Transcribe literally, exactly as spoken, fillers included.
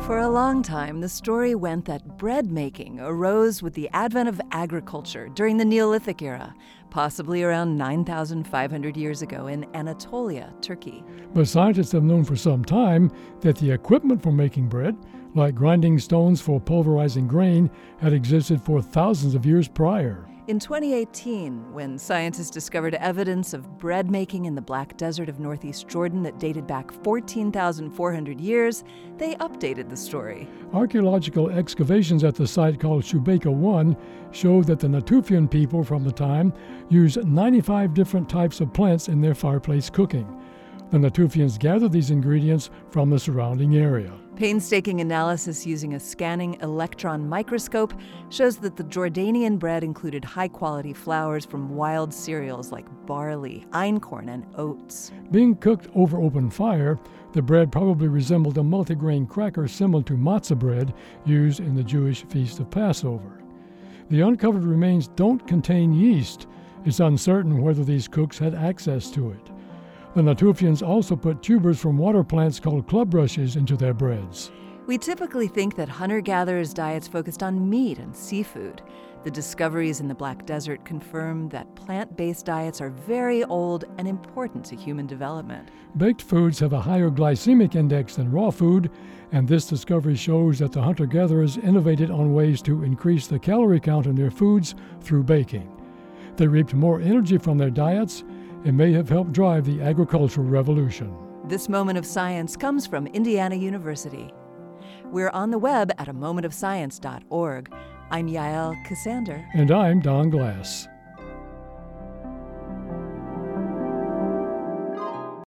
For a long time, the story went that bread making arose with the advent of agriculture during the Neolithic era, possibly around nine thousand five hundred years ago in Anatolia, Turkey. But scientists have known for some time that the equipment for making bread, like grinding stones for pulverizing grain, had existed for thousands of years prior. In twenty eighteen, when scientists discovered evidence of bread making in the Black Desert of northeast Jordan that dated back fourteen thousand four hundred years, they updated the story. Archaeological excavations at the site called Shubeika one show that the Natufian people from the time used ninety-five different types of plants in their fireplace cooking. The Natufians gathered these ingredients from the surrounding area. Painstaking analysis using a scanning electron microscope shows that the Jordanian bread included high-quality flours from wild cereals like barley, einkorn, and oats. Being cooked over open fire, the bread probably resembled a multigrain cracker similar to matzah bread used in the Jewish feast of Passover. The uncovered remains don't contain yeast. It's uncertain whether these cooks had access to it. The Natufians also put tubers from water plants called club rushes into their breads. We typically think that hunter-gatherers' diets focused on meat and seafood. The discoveries in the Black Desert confirm that plant-based diets are very old and important to human development. Baked foods have a higher glycemic index than raw food, and this discovery shows that the hunter-gatherers innovated on ways to increase the calorie count in their foods through baking. They reaped more energy from their diets. It may have helped drive the agricultural revolution. This Moment of Science comes from Indiana University. We're on the web at a moment of science dot org. I'm Yael Cassander. And I'm Don Glass.